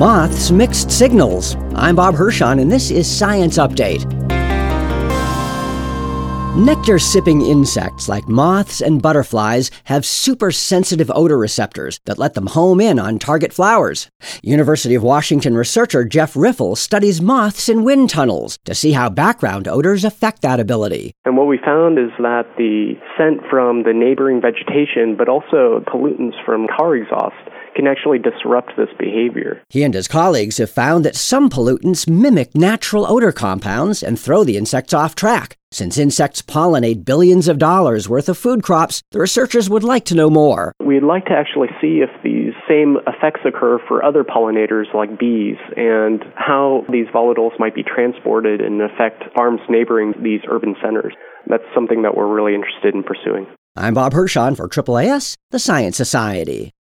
Moths' mixed signals. I'm Bob Hirschon, and this is Science Update. Nectar-sipping insects like moths and butterflies have super-sensitive odor receptors that let them home in on target flowers. University of Washington researcher Jeff Riffle studies moths in wind tunnels to see how background odors affect that ability. And what we found is that the scent from the neighboring vegetation, but also pollutants from car exhaust, can actually disrupt this behavior. He and his colleagues have found that some pollutants mimic natural odor compounds and throw the insects off track. Since insects pollinate billions of dollars worth of food crops, the researchers would like to know more. We'd like to actually see if these same effects occur for other pollinators like bees and how these volatiles might be transported and affect farms neighboring these urban centers. That's something that we're really interested in pursuing. I'm Bob Hirschon for AAAS, the Science Society.